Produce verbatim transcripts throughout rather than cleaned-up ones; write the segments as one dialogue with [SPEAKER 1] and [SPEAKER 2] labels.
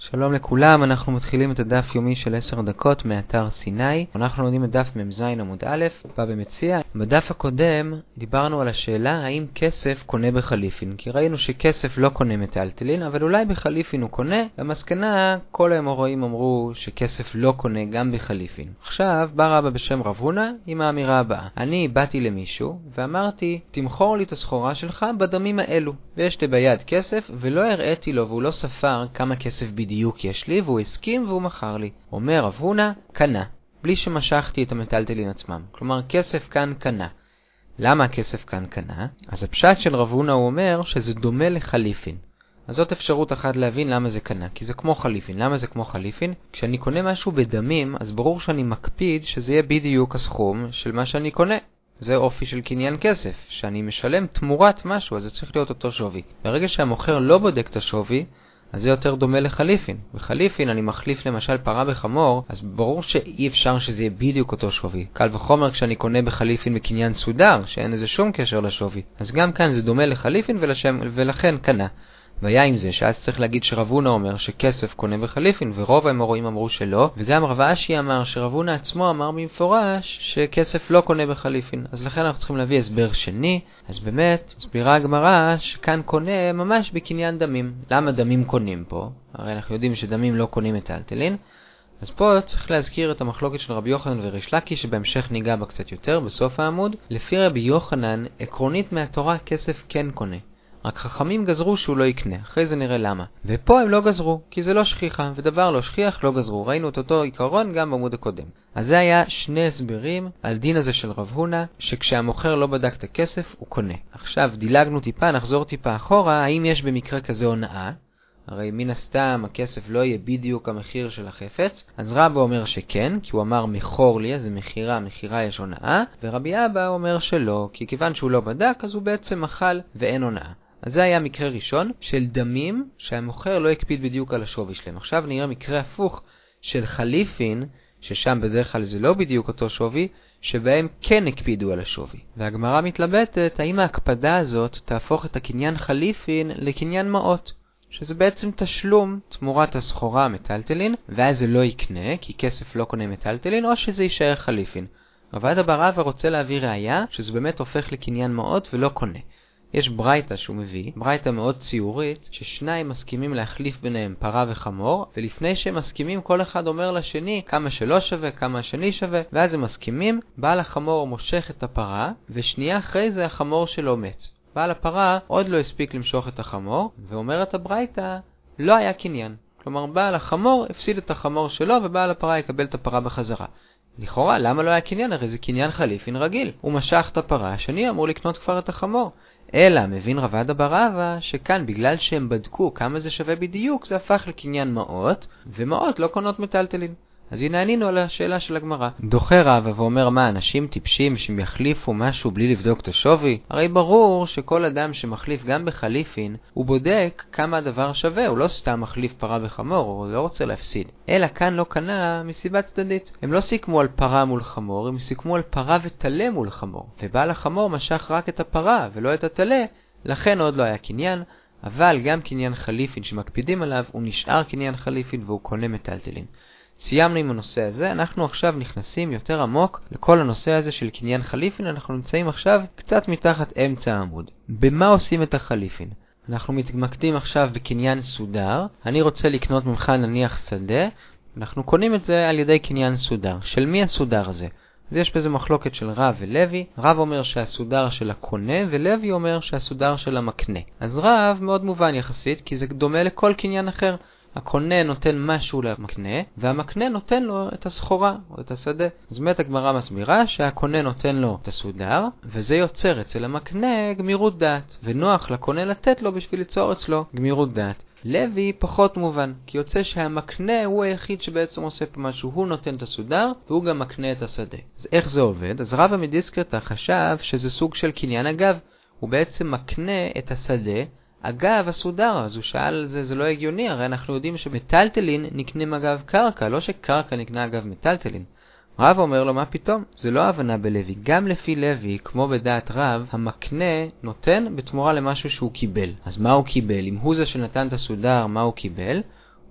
[SPEAKER 1] שלום לכולם, אנחנו מתחילים את הדף יומי של עשר דקות מאתר סיני. אנחנו לומדים את דף ממז עמוד א', בא במציע. בדף הקודם דיברנו על השאלה האם כסף קונה בחליפין, כי ראינו שכסף לא קונה מטלטלין, אבל אולי בחליפין הוא קונה. למסקנה, כל האמוראים אמרו שכסף לא קונה גם בחליפין. עכשיו בא רבא בשם רב הונא עם האמירה הבאה: אני באתי למישהו ואמרתי, תמכור לי את הסחורה שלך בדמים האלו, ויש לי ביד כסף, ולא הראיתי לו והוא לא ספר כמה כסף בדיוק יש לי, והוא הסכים והוא מכר לי. אומר רב הונא, קנה, בלי שמשכתי את המטלטלין עצמם. כלומר, כסף כאן קנה. למה הכסף כאן קנה? אז הפשט של רב הונא הוא אומר שזה דומה לחליפין. אז זאת אפשרות אחת להבין למה זה קנה, כי זה כמו חליפין. למה זה כמו חליפין? כשאני קונה משהו בדמים, אז ברור שאני מקפיד שזה יהיה בדיוק הסכום של מה שאני קונה. זה אופי של קניין כסף, שאני משלם תמורת משהו, אז זה צריך להיות אותו שווי. ברגע שהמוכר לא בודק את השווי, אז זה יותר דומה לחליפין. בחליפין אני מחליף למשל פרה בחמור, אז ברור שאי אפשר שזה יהיה בדיוק אותו שווי. קל וחומר כשאני קונה בחליפין בקניין סודר, שאין איזה שום קשר לשווי. אז גם כאן זה דומה לחליפין ולשם, ולכן קנה. והיה עם זה שאז צריך להגיד שרב הונא אומר שכסף קונה בחליפין, ורוב האמוראים אמרו שלא, וגם רב אשי אמר שרב הונא עצמו אמר במפורש שכסף לא קונה בחליפין. אז לכן אנחנו צריכים להביא הסבר שני. אז באמת הסבירה הגמרא שכאן קונה ממש בקניין דמים. למה דמים קונים פה? הרי אנחנו יודעים שדמים לא קונים מטלטלין. אז פה צריך להזכיר את המחלוקת של רבי יוחנן וריש לקיש, שבהמשך ניגע בה קצת יותר בסוף העמוד. לפי רבי יוחנן, עקרונית מהתורה כסף כן קונה, רק חכמים גזרו שהוא לא יקנה. אחרי זה נראה למה. ופה הם לא גזרו, כי זה לא שכיחה, ודבר לא שכיח לא גזרו. ראינו את אותו עיקרון גם בעמוד הקודם. אז זה היה שני הסברים על דין הזה של רב הונא, שכשהמוכר לא בדק את הכסף הוא קונה. עכשיו דילגנו טיפה, נחזור טיפה אחורה. האם יש במקרה כזה הונאה? הרי מן הסתם הכסף לא יהיה בדיוק המחיר של החפץ. אז רבא אומר שכן, כי הוא אמר מכור לי, אז זה מחירה, מחירה יש הונאה. ורבי אבא אומר שלא, כי כיוון שהוא לא בדק אז הוא בעצם מחל ואין הונאה. אז זה היה מקרה ראשון של דמים שהמוכר לא הקפיד בדיוק על השווי שלהם. עכשיו נראה מקרה הפוך של חליפין, ששם בדרך כלל זה לא בדיוק אותו שווי, שבהם כן הקפידו על השווי. והגמרא מתלבטת האם ההקפדה הזאת תהפוך את הקניין חליפין לקניין מעות, שזה בעצם תשלום תמורת הסחורה מטלטלין, ואז זה לא יקנה כי כסף לא קונה מטלטלין, או שזה יישאר חליפין. רבא בר אבא רוצה להביא ראיה שזה באמת הופך לקניין מעות ולא קונה. יש ברייתא שהוא מביא, ברייתא מאוד ציורית, ששניים מסכימים להחליף ביניהם פרה וחמור, ולפני שהם מסכימים כל אחד אומר לשני כמה שלא שווה, כמה השני שווה, ואז הם מסכימים. בעל החמור מושך את הפרה, ושנייה אחרי זה החמור שלו מת. בעל הפרה עוד לא הספיק למשוך את החמור, ואומרת הברייתא, לא היה קניין. כלומר בעל החמור הפסיד את החמור שלו, ובעל הפרה יקבל את הפרה בחזרה. לכאורה, למה לא היה קניין? הרי זה קניין חליפין רגיל. הוא משך את הפרה, השני אמור לקנות כבר את החמור. אלא מבין רבא בר אבא שכאן בגלל שהם בדקו כמה זה שווה בדיוק, זה הפך לקניין מעות, ומעות לא קונות מטלטלין. אז הנה ענינו על השאלה של הגמרא. דוחה רבא ואומר, מה, אנשים טיפשים שהם יחליפו משהו בלי לבדוק את השווי? הרי ברור שכל אדם שמחליף גם בחליפין, הוא בודק כמה הדבר שווה, הוא לא סתם מחליף פרה בחמור, הוא לא רוצה להפסיד. אלא כאן לא קנה מסיבה צדדית. הם לא סיכמו על פרה מול חמור, הם סיכמו על פרה וטלה מול חמור. ובעל החמור משך רק את הפרה ולא את הטלה, לכן עוד לא היה קניין. אבל גם קניין חליפין שמקפידים עליו, הוא נשאר קניין חליפין והוא קונה מטלטלין. סיימנו עם הנושא הזה. אנחנו עכשיו נכנסים יותר עמוק לכל הנושא הזה של קניין חליפין. אנחנו נמצאים עכשיו קצת מתחת אמצע העמוד. במה עושים את החליפין? אנחנו מתמקדים עכשיו בקניין סודר. אני רוצה לקנות ממך נניח שדה, אנחנו קונים את זה על ידי קניין סודר. של מי הסודר הזה? אז יש בזה מחלוקת של רב ולוי. רב אומר שהסודר של הקונה, ולוי אומר שהסודר של המקנה. אז רב מאוד מובן יחסית, כי זה דומה לכל קניין אחר. הקונה נותן משהו למקנה, והמקנה נותן לו את הסחורה או את השדה. אז באמת הגמרא מסבירה שהקונה נותן לו את הסודר, וזה יוצר אצל המקנה גמירות דעת, ונוח לקונה לתת לו בשביל ליצור אצלו גמירות דעת. לוי פחות מובן, כי יוצא שהמקנה הוא היחיד שבעצם עושה פה משהו, הוא נותן את הסודר והוא גם מקנה את השדה. אז איך זה עובד? אז רבא מדיסקרתא חשב שזה סוג של קניין אגב, הוא בעצם מקנה את השדה אגב הסודר. אז הוא שאל על זה, זה לא הגיוני, הרי אנחנו יודעים שמטלטלין נקנים אגב קרקע, לא שקרקע נקנה אגב מטלטלין. רב אומר לו, מה פתאום? זה לא הבנה בלוי. גם לפי לוי, כמו בדעת רב, המקנה נותן בתמורה למשהו שהוא קיבל. אז מה הוא קיבל? אם הוא זה שנתן את הסודר, מה הוא קיבל?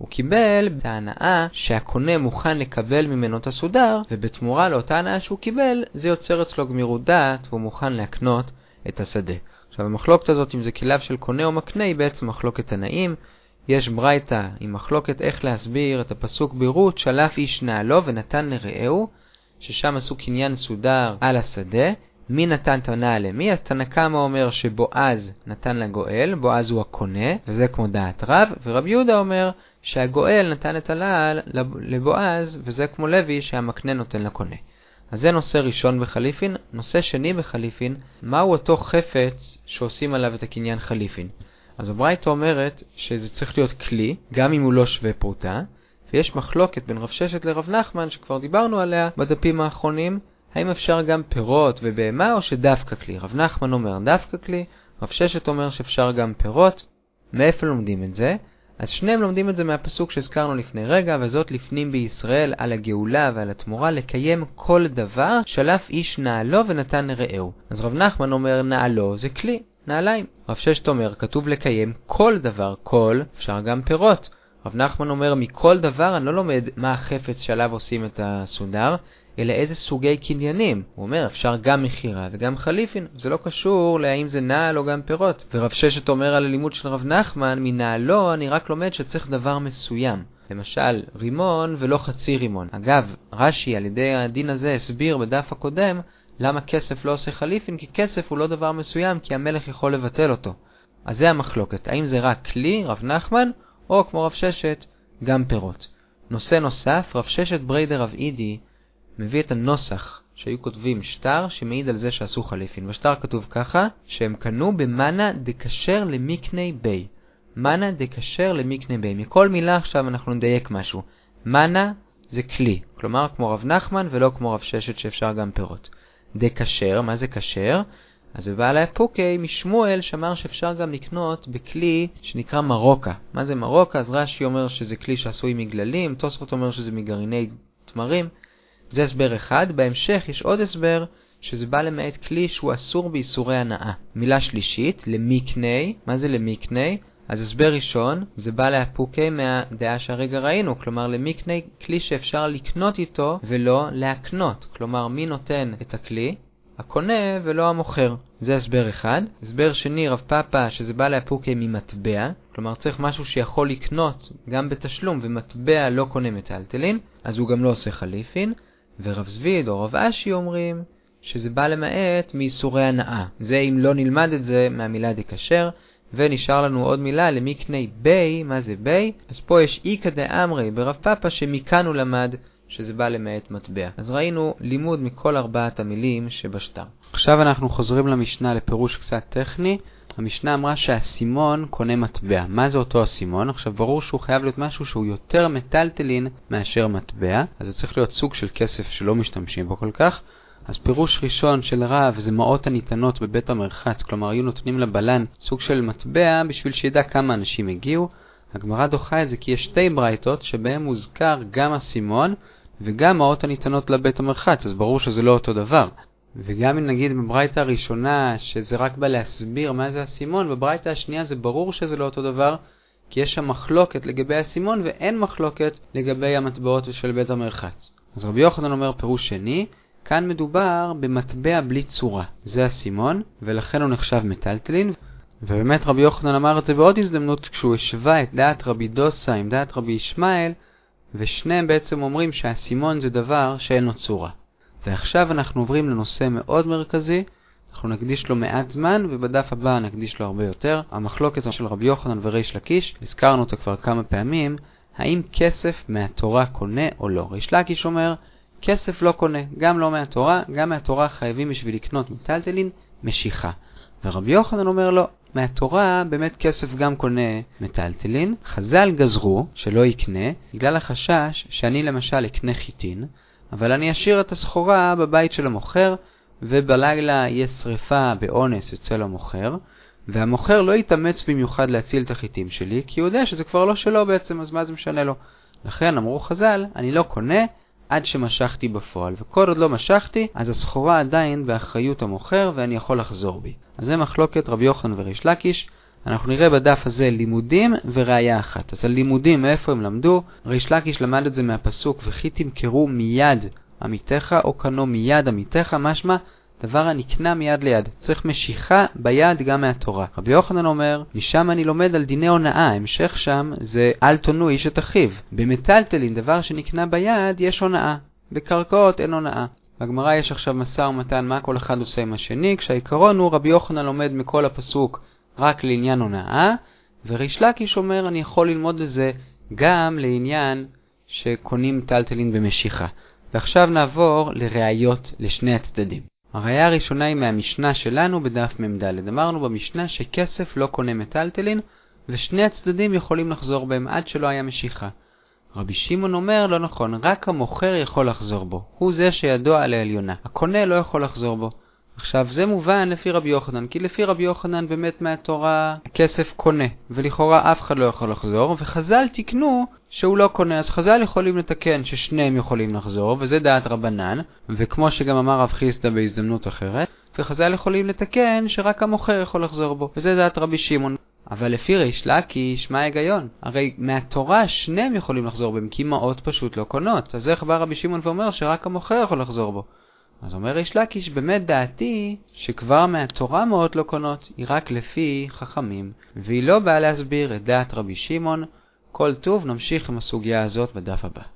[SPEAKER 1] הוא קיבל את ההנאה שהקונה מוכן לקבל ממנו את הסודר, ובתמורה לאותה הנאה שהוא קיבל, זה יוצר אצלו גמירות דעת, והוא מוכן להקנות את השדה. עכשיו, המחלוקת הזאת, אם זה כליו של קונה או מקנה, היא בעצם מחלוקת תנאים. יש ברייתא עם מחלוקת איך להסביר את הפסוק ברות, שלף איש נעלו ונתן לרעהו, ששם עשו קניין סודר על השדה. מי נתן את הנעל למי? אז תנא קמא אומר שבועז נתן לגואל, בועז הוא הקונה, וזה כמו דעת רב, ורבי יהודה אומר שהגואל נתן את הנעל לבועז, וזה כמו לוי שהמקנה נותן לקונה. אז זה נושא ראשון בחליפין. נושא שני בחליפין, מהו אותו חפץ שעושים עליו את הקניין חליפין? אז הברייתא אומרת שזה צריך להיות כלי, גם אם הוא לא שווה פרוטה, ויש מחלוקת בין רב ששת לרב נחמן שכבר דיברנו עליה בדפים האחרונים, האם אפשר גם פירות ובהמה או שדווקא כלי. רב נחמן אומר דווקא כלי, רב ששת אומר שאפשר גם פירות. מאיפה לומדים את זה? אז שניהם לומדים את זה מהפסוק שהזכרנו לפני רגע, וזאת לפנים בישראל על הגאולה ועל התמורה לקיים כל דבר, שלף איש נעלו ונתן לרעהו. אז רב נחמן אומר נעלו זה כלי, נעליים. רב ששת אומר כתוב לקיים כל דבר, כל, אפשר גם פירות. רב נחמן אומר מכל דבר אני לא לומד מה החפץ שעליו עושים את הסודר, אלא איזה סוגי קניינים. הוא אומר אפשר גם מחירה וגם חליפין, זה לא קשור להאם זה נעל או גם פירות. ורב ששת אומר על הלימוד של רב נחמן, מנעלו אני רק לומד שצריך דבר מסוים, למשל רימון ולא חצי רימון. אגב, רש"י על ידי הדין הזה הסביר בדף הקודם למה כסף לא עושה חליפין, כי כסף הוא לא דבר מסוים, כי המלך יכול לבטל אותו. אז זה המחלוקת, האם זה רק כלי, רב נחמן, או כמו רב ששת, גם פירות. נושא נוסף, רב ששת בריידר רב אידי מביא את הנוסח שהיו כותבים שטר שמעיד על זה שעשו חליפין. בשטר כתוב ככה, שהם קנו במנה דקשר למקני בי. מנה דקשר למקני בי. מכל מילה עכשיו אנחנו נדייק משהו. מנה זה כלי, כלומר כמו רב נחמן ולא כמו רב ששת שאפשר גם פירות. דקשר, מה זה קשר? אז זה בא להפוקי משמואל שאמר שאפשר גם לקנות בכלי שנקרא מרוקה. מה זה מרוקה? אז רש"י אומר שזה כלי שעשוי מגללים, תוספות אומר שזה מגרעיני תמרים. זה הסבר אחד. בהמשך יש עוד הסבר שזה בא למעט כלי שהוא אסור באיסורי הנאה. מילה שלישית, למיקני. מה זה למיקני? אז הסבר ראשון, זה בא להפוקי מהדעה שהרגע ראינו, כלומר למיקני כלי שאפשר לקנות איתו ולא להקנות. כלומר מי נותן את הכלי? הקונה ולא המוכר. זה הסבר אחד. הסבר שני, רב פאפה, שזה בא להפוקי ממטבע, כלומר צריך משהו שיכול לקנות גם בתשלום, ומטבע לא קונה מטלטלין, אז הוא גם לא עושה חליפין. ורב זביד או רב אשי אומרים שזה בא למעט מאיסורי הנאה. זה אם לא נלמד את זה מהמילה דקשר. ונשאר לנו עוד מילה למקני בי. מה זה בי? אז פה יש איקא דאמרי ברב פאפה שמכאן הוא למד שזה בא למעט מטבע. אז ראינו לימוד מכל ארבעת המילים שבשטר. עכשיו אנחנו חוזרים למשנה לפירוש קצת טכני. המשנה אמרה שהסימון קונה מטבע. מה זה אותו הסימון? עכשיו ברור שהוא חייב להיות משהו שהוא יותר מטלטלין מאשר מטבע, אז זה צריך להיות סוג של כסף שלא משתמשים בו כל כך. אז פירוש ראשון של רב זה מעות הניתנות בבית המרחץ, כלומר היו נותנים לבלן סוג של מטבע בשביל שידע כמה אנשים הגיעו. הגמרא דוחה את זה כי יש שתי ברייתות שבהם מוזכר גם הסימון וגם מעות הניתנות לבית המרחץ, אז ברור שזה לא אותו דבר. וגם אם נגיד בברייתא הראשונה שזה רק בא להסביר מה זה הסימון, בברייתא השנייה זה ברור שזה לא אותו דבר, כי יש שם מחלוקת לגבי הסימון ואין מחלוקת לגבי המטבעות של בית המרחץ. אז רבי יוחנן אומר פירוש שני, כאן מדובר במטבע בלי צורה. זה הסימון, ולכן הוא נחשב מטלטלין. ובאמת רבי יוחנן אמר את זה בעוד הזדמנות כשהוא השווה את דעת רבי דוסה עם דעת רבי ישמעאל, ושניהם בעצם אומרים שהסימון זה דבר שאין לו צורה. ועכשיו אנחנו עוברים לנושא מאוד מרכזי, אנחנו נקדיש לו מעט זמן, ובדף הבא נקדיש לו הרבה יותר. המחלוקת של רבי יוחנן וריש לקיש, הזכרנו אותה כבר כמה פעמים, האם כסף מהתורה קונה או לא. ריש לקיש אומר, כסף לא קונה, גם לא מהתורה, גם מהתורה חייבים בשביל לקנות מטלטלין משיכה. ורבי יוחנן אומר לו, מהתורה באמת כסף גם קונה מטלטלין. חז"ל גזרו שלא יקנה, בגלל החשש שאני למשל אקנה חיטין, אבל אני אשאיר את הסחורה בבית של המוכר, ובלילה יהיה שריפה באונס אצל המוכר, והמוכר לא יתאמץ במיוחד להציל את החיטים שלי, כי הוא יודע שזה כבר לא שלו בעצם, אז מה זה משנה לו? לכן אמרו חז"ל, אני לא קונה עד שמשכתי בפועל, וכל עוד לא משכתי, אז הסחורה עדיין באחריות המוכר, ואני יכול לחזור בי. אז זה מחלוקת רבי יוחנן וריש לקיש. אנחנו נראה בדף הזה לימודים וראיה אחת. אז הלימודים, מאיפה הם למדו? ריש לקיש למד את זה מהפסוק, וכי תמכרו מיד עמיתך או קנו מיד עמיתך, משמע דבר הנקנה מיד ליד. צריך משיכה ביד גם מהתורה. רבי יוחנן אומר, משם אני לומד על דיני הונאה. המשך שם זה אל תונו איש את אחיו. במטלטלין, דבר שנקנה ביד, יש הונאה. בקרקעות אין הונאה. בגמרא יש עכשיו משא ומתן מה כל אחד עושה עם השני, כשהעיקרון הוא רבי יוחנן לומד מכל הפסוק רק לעניין הונאה, וריש לקיש אומר אני יכול ללמוד לזה גם לעניין שקונים טלטלין במשיכה. ועכשיו נעבור לראיות לשני הצדדים. הראיה הראשונה היא מהמשנה שלנו בדף ממדלת. אמרנו במשנה שכסף לא קונה מטלטלין, ושני הצדדים יכולים לחזור בהם עד שלא היה משיכה. רבי שמעון אומר לא נכון, רק המוכר יכול לחזור בו. הוא זה שידו על העליונה. הקונה לא יכול לחזור בו. עכשיו זה מובן לפי רבי יוחנן, כי לפי רבי יוחנן באמת מהתורה הכסף קונה, ולכאורה אף אחד לא יכול לחזור, וחז"ל תקנו שהוא לא קונה, אז חז"ל יכולים לתקן ששניהם יכולים לחזור, וזה דעת רבנן, וכמו שגם אמר רב חיסדא בהזדמנות אחרת, וחז"ל יכולים לתקן שרק המוכר יכול לחזור בו, וזה דעת רבי שמעון. אבל לפי ריש לקיש, מה ההיגיון? הרי מהתורה שניהם יכולים לחזור בהם, כי מעות פשוט לא קונות, אז איך בא רבי שמעון ואומר שרק המוכר יכול לחזור בו? אז אומר ריש לקיש, באמת דעתי שכבר מהתורה מעות לא קונות, היא רק לפי חכמים, והיא לא באה להסביר את דעת רבי שמעון. כל טוב, נמשיך עם הסוגיה הזאת בדף הבא.